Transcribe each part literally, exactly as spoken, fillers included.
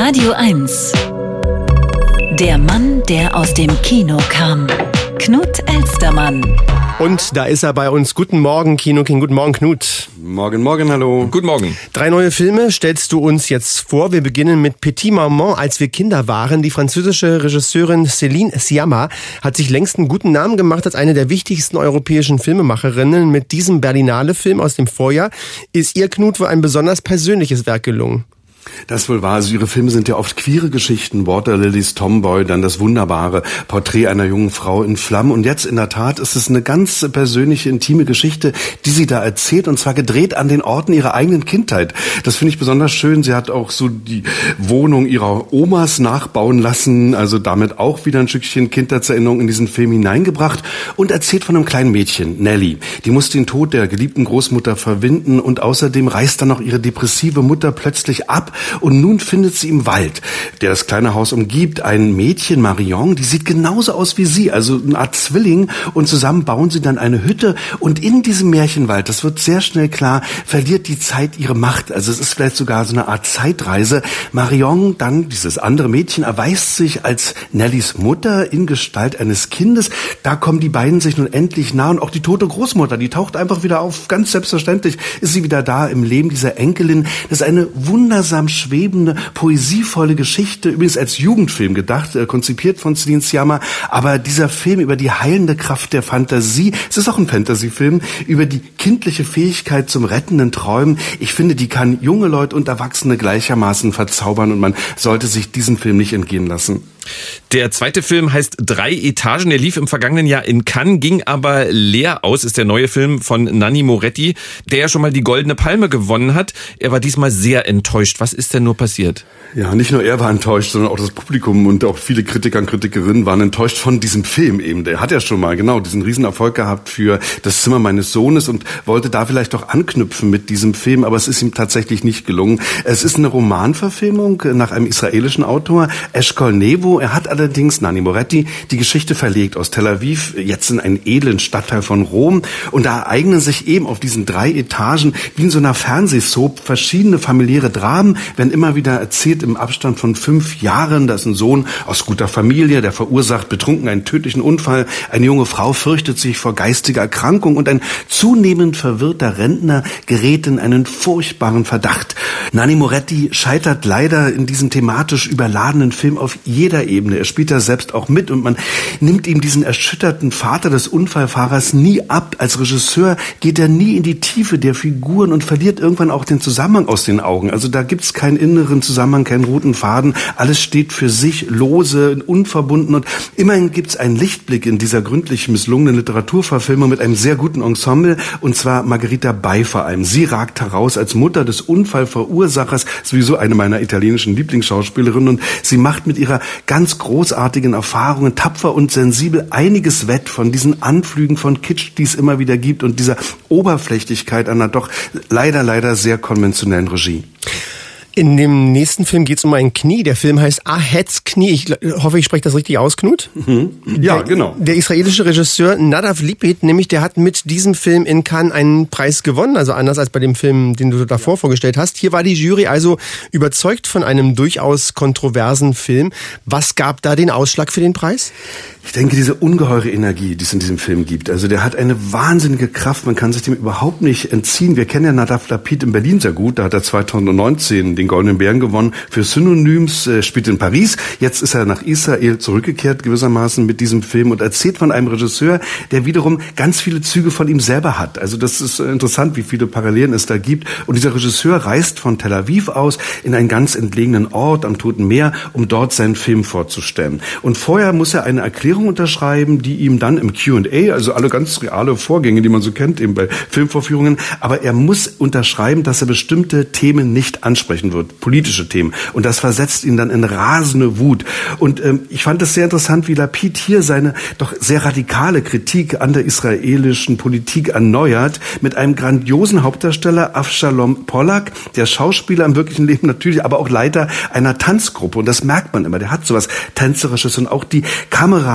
Radio eins. Der Mann, der aus dem Kino kam. Knut Elstermann. Und da ist er bei uns. Guten Morgen, Kino King. Guten Morgen, Knut. Morgen, morgen, hallo. Guten Morgen. Drei neue Filme stellst du uns jetzt vor. Wir beginnen mit Petit Maman, als wir Kinder waren. Die französische Regisseurin Céline Sciamma hat sich längst einen guten Namen gemacht als eine der wichtigsten europäischen Filmemacherinnen. Mit diesem Berlinale-Film aus dem Vorjahr ist ihr, Knut, wohl ein besonders persönliches Werk gelungen. Das wohl wahr. Also ihre Filme sind ja oft queere Geschichten. Water Lilies Tomboy, dann das wunderbare Porträt einer jungen Frau in Flammen. Und jetzt in der Tat ist es eine ganz persönliche, intime Geschichte, die sie da erzählt. Und zwar gedreht an den Orten ihrer eigenen Kindheit. Das finde ich besonders schön. Sie hat auch so die Wohnung ihrer Omas nachbauen lassen. Also damit auch wieder ein Stückchen Kindheitserinnerung in diesen Film hineingebracht. Und erzählt von einem kleinen Mädchen, Nelly. Die muss den Tod der geliebten Großmutter verwinden. Und außerdem reist dann noch ihre depressive Mutter plötzlich ab. Und nun findet sie im Wald, der das kleine Haus umgibt, ein Mädchen, Marion, die sieht genauso aus wie sie, also eine Art Zwilling. Und zusammen bauen sie dann eine Hütte. Und in diesem Märchenwald, das wird sehr schnell klar, verliert die Zeit ihre Macht. Also es ist vielleicht sogar so eine Art Zeitreise. Marion, dann dieses andere Mädchen, erweist sich als Nellys Mutter in Gestalt eines Kindes. Da kommen die beiden sich nun endlich nah. Und auch die tote Großmutter, die taucht einfach wieder auf. Ganz selbstverständlich ist sie wieder da im Leben dieser Enkelin. Das ist eine wundersam schwebende, poesievolle Geschichte, übrigens als Jugendfilm gedacht, äh, konzipiert von Céline Sciamma, aber dieser Film über die heilende Kraft der Fantasie, es ist auch ein Fantasyfilm, über die kindliche Fähigkeit zum rettenden Träumen, ich finde, die kann junge Leute und Erwachsene gleichermaßen verzaubern und man sollte sich diesen Film nicht entgehen lassen. Der zweite Film heißt Drei Etagen. Der lief im vergangenen Jahr in Cannes, ging aber leer aus. Ist der neue Film von Nanni Moretti, der ja schon mal die Goldene Palme gewonnen hat. Er war diesmal sehr enttäuscht. Was ist denn nur passiert? Ja, nicht nur er war enttäuscht, sondern auch das Publikum und auch viele Kritiker und Kritikerinnen waren enttäuscht von diesem Film eben. Der hat ja schon mal genau diesen Riesenerfolg gehabt für Das Zimmer meines Sohnes und wollte da vielleicht auch anknüpfen mit diesem Film, aber es ist ihm tatsächlich nicht gelungen. Es ist eine Romanverfilmung nach einem israelischen Autor, Eshkol Nevo. Er hat allerdings, Nanni Moretti, die Geschichte verlegt aus Tel Aviv, jetzt in einen edlen Stadtteil von Rom. Und da ereignen sich eben auf diesen drei Etagen, wie in so einer Fernsehsoap, verschiedene familiäre Dramen, werden immer wieder erzählt im Abstand von fünf Jahren. Da ist ein Sohn aus guter Familie, der verursacht betrunken einen tödlichen Unfall. Eine junge Frau fürchtet sich vor geistiger Erkrankung und ein zunehmend verwirrter Rentner gerät in einen furchtbaren Verdacht. Nanni Moretti scheitert leider in diesem thematisch überladenen Film auf jeder Ebene. Er spielt da selbst auch mit und man nimmt ihm diesen erschütterten Vater des Unfallfahrers nie ab. Als Regisseur geht er nie in die Tiefe der Figuren und verliert irgendwann auch den Zusammenhang aus den Augen. Also da gibt's keinen inneren Zusammenhang, keinen roten Faden. Alles steht für sich, lose, unverbunden und immerhin gibt's einen Lichtblick in dieser gründlich misslungenen Literaturverfilmung mit einem sehr guten Ensemble und zwar Margherita Bei vor allem. Sie ragt heraus als Mutter des Unfallverursachers, sowieso eine meiner italienischen Lieblingsschauspielerinnen und sie macht mit ihrer ganz großartigen Erfahrungen, tapfer und sensibel, einiges wett von diesen Anflügen von Kitsch, die es immer wieder gibt und dieser Oberflächlichkeit einer doch leider, leider sehr konventionellen Regie. In dem nächsten Film geht es um ein Knie. Der Film heißt Ahets Knie. Ich hoffe, ich spreche das richtig aus, Knut. Mhm. Ja, der, genau. Der israelische Regisseur Nadav Lipit, nämlich der hat mit diesem Film in Cannes einen Preis gewonnen. Also anders als bei dem Film, den du davor vorgestellt hast. Hier war die Jury also überzeugt von einem durchaus kontroversen Film. Was gab da den Ausschlag für den Preis? Ich denke, diese ungeheure Energie, die es in diesem Film gibt, also der hat eine wahnsinnige Kraft, man kann sich dem überhaupt nicht entziehen. Wir kennen ja Nadav Lapid in Berlin sehr gut, da hat er zweitausendneunzehn den Goldenen Bären gewonnen für Synonyms, äh, spielt in Paris. Jetzt ist er nach Israel zurückgekehrt gewissermaßen mit diesem Film und erzählt von einem Regisseur, der wiederum ganz viele Züge von ihm selber hat. Also das ist interessant, wie viele Parallelen es da gibt. Und dieser Regisseur reist von Tel Aviv aus in einen ganz entlegenen Ort am Toten Meer, um dort seinen Film vorzustellen. Und vorher muss er eine Erklärung unterschreiben, die ihm dann im Q and A, also alle ganz reale Vorgänge, die man so kennt, eben bei Filmvorführungen, aber er muss unterschreiben, dass er bestimmte Themen nicht ansprechen wird, politische Themen. Und das versetzt ihn dann in rasende Wut. Und ähm, ich fand es sehr interessant, wie Lapid hier seine doch sehr radikale Kritik an der israelischen Politik erneuert, mit einem grandiosen Hauptdarsteller, Avshalom Pollack, der Schauspieler im wirklichen Leben natürlich, aber auch Leiter einer Tanzgruppe. Und das merkt man immer, der hat sowas Tänzerisches und auch die Kamera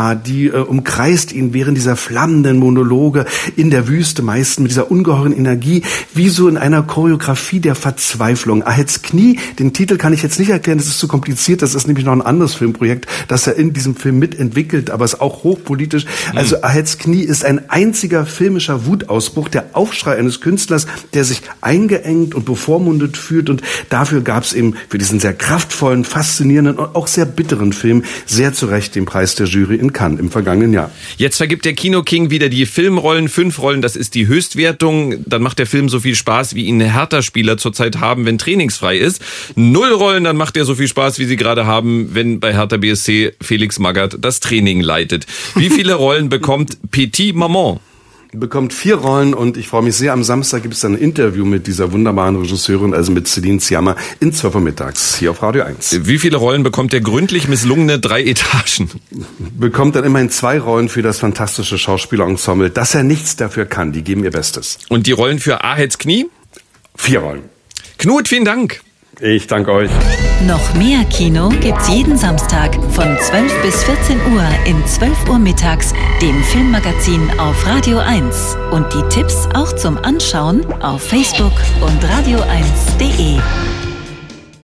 Kamera, die äh, umkreist ihn während dieser flammenden Monologe in der Wüste, meist mit dieser ungeheuren Energie, wie so in einer Choreografie der Verzweiflung. Ahets Knie, den Titel kann ich jetzt nicht erklären, das ist zu kompliziert, das ist nämlich noch ein anderes Filmprojekt, das er in diesem Film mitentwickelt, aber ist auch hochpolitisch. Mhm. Also Ahets Knie ist ein einziger filmischer Wutausbruch, der Aufschrei eines Künstlers, der sich eingeengt und bevormundet fühlt, und dafür gab es eben für diesen sehr kraftvollen, faszinierenden und auch sehr bitteren Film sehr zu Recht den Preis der Jury in Cannes im vergangenen Jahr. Jetzt vergibt der Kino-King wieder die Filmrollen, fünf Rollen, das ist die Höchstwertung. Dann macht der Film so viel Spaß, wie ihn Hertha-Spieler zurzeit haben, wenn trainingsfrei ist. Null Rollen, dann macht er so viel Spaß, wie sie gerade haben, wenn bei Hertha B S C Felix Magath das Training leitet. Wie viele Rollen bekommt Petit Maman? Bekommt vier Rollen, und ich freue mich sehr, am Samstag gibt es dann ein Interview mit dieser wunderbaren Regisseurin, also mit Céline Sciamma, in zwölf Uhr mittags, hier auf Radio eins. Wie viele Rollen bekommt der gründlich misslungene Drei Etagen? Bekommt dann immerhin zwei Rollen für das fantastische Schauspielerensemble, dass er nichts dafür kann, die geben ihr Bestes. Und die Rollen für Ahets Knie? Vier Rollen. Knut, vielen Dank. Ich danke euch. Noch mehr Kino gibt's jeden Samstag von zwölf bis vierzehn Uhr in zwölf Uhr mittags, dem Filmmagazin auf Radio eins. Und die Tipps auch zum Anschauen auf Facebook und radio eins punkt de.